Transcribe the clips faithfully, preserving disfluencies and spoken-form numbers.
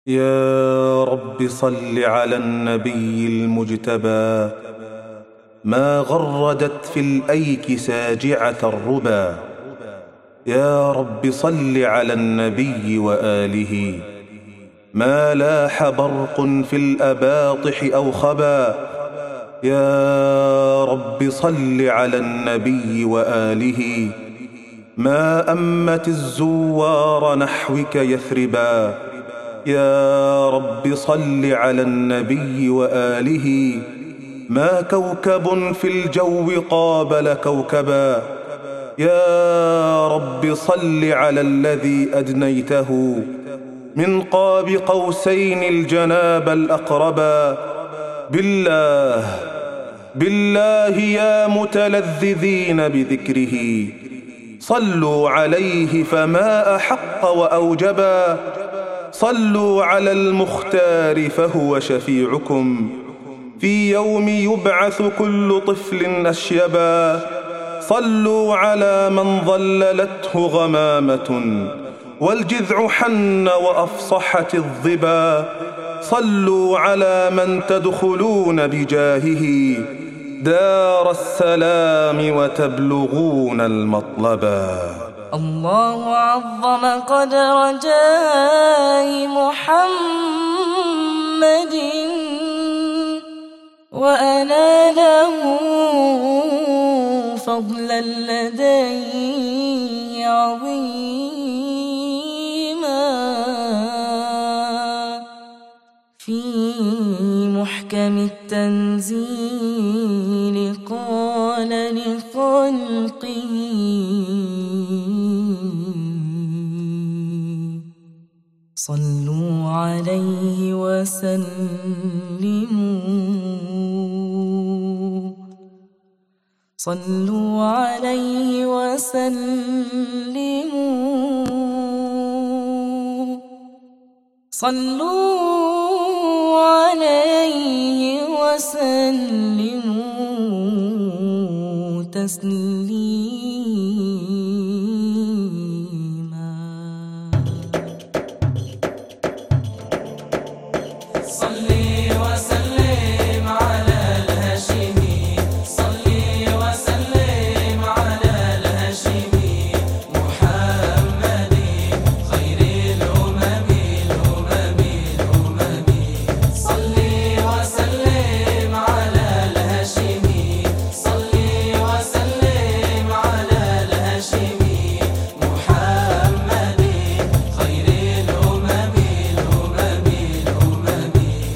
يا رب صل على النبي المجتبى، ما غردت في الأيك ساجعة الربا. يا رب صل على النبي وآله، ما لاح برق في الأباطح أو خبا. يا رب صل على النبي وآله، ما أمت الزوار نحوك يثربا. يا رب صل على النبي وآله، ما كوكب في الجو قابل كوكبا. يا رب صل على الذي أدنيته من قاب قوسين الجناب الأقربا. بالله بالله يا متلذذين بذكره، صلوا عليه فما أحق وأوجبا. صلوا على المختار فهو شفيعكم في يوم يبعث كل طفل أشيبا. صلوا على من ظللته غمامة والجذع حن وأفصحت الظبا. صلوا على من تدخلون بجاهه دار السلام وتبلغون المطلبا. الله عظم قدر جاه محمد وأناله فضلا لديه عظيما. في محكم التنزيل قال لخلقه صلوا عليه وسلموا، صلوا عليه وسلموا، صلوا عليه وسلموا تسليما. صلي وسلم على الهاشمي، صلي وسلم على الهاشمي محمد خير الأمم الأمم الأمم. صلي وسلم على الهاشمي، صلي وسلم على الهاشمي محمد خير الأمم الأمم الأمم.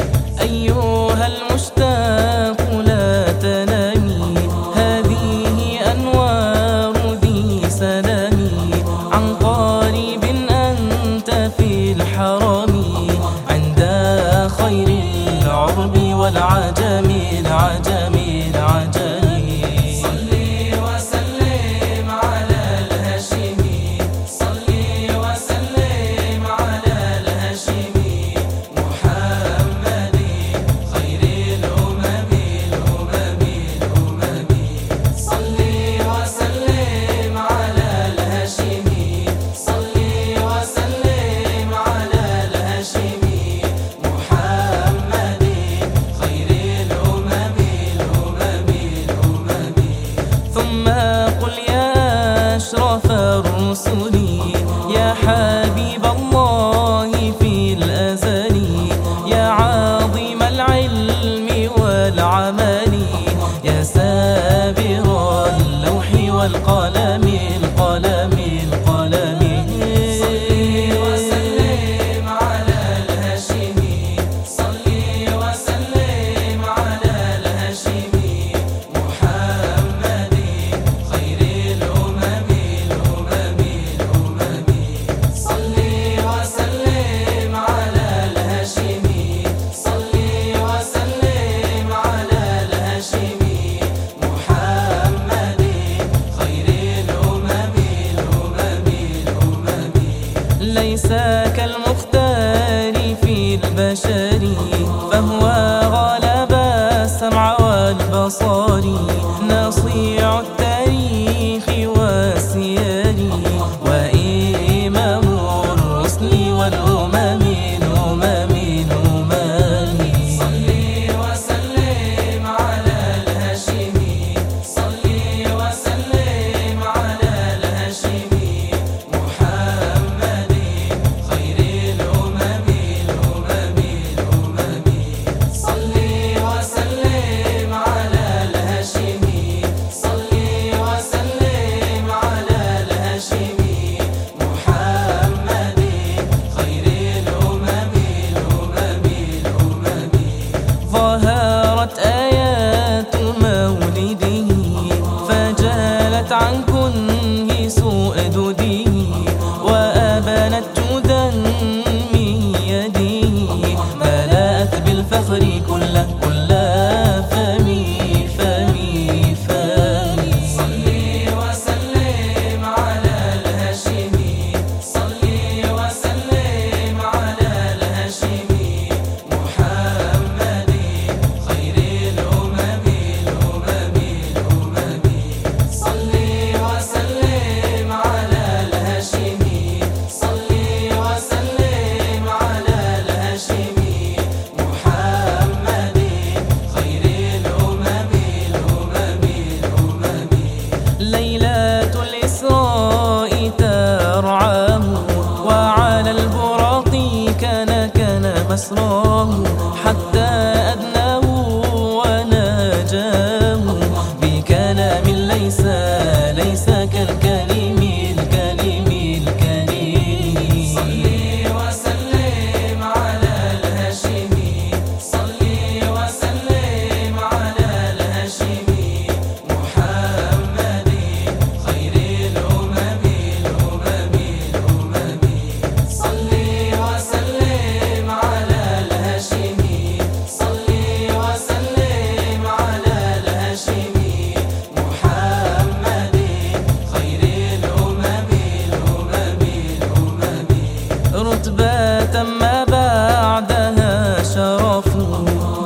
أيها المشتاق لا تنامي، هذه أنوار ذي سلامي. عن قريب أنت في الحرم عند خير العرب والعجم العجم العجم. صلي وسلم على الهاشمي، صلي وسلم على الهاشمي محمد خير الأمم الأمم الأمم. صلي وسلم على الهاشمي، صلي وسلم على الهاشمي محمد خير الأمم الأمم الأمم. ثم قل يا أشرف الرسل، يا حبيب الله في الأزل، يا عظيم العلم والعمل، يا سابر اللوح والقلم القلم القلم. صلي وسلم على الهاشمي، صلي وسلم على الهاشمي محمد خير الأمم الأمم الأمم. صلي وسلم على الهاشمي، صلي وسلم على الهاشمي محمد خير الأمم الأمم الأمم. ليس كالمختار في البشر، فهو غلب السمع والبصر، نصيع التاريخ والسير، وإمام الرسل والأمم الأمم. مسراه حتى أدناه وناجاه بكلام ليس ليس كالكلم الكلم الكريم. صلي وسلم على الهاشمي، صلي وسلم على الهاشمي محمد خير الأمم الأمم الأمم. صلي وسلم على الهاشمي، صلي وسلم على الهاشمي محمد خير الأمم الأمم الأمم. رتبة ما بعدها شرف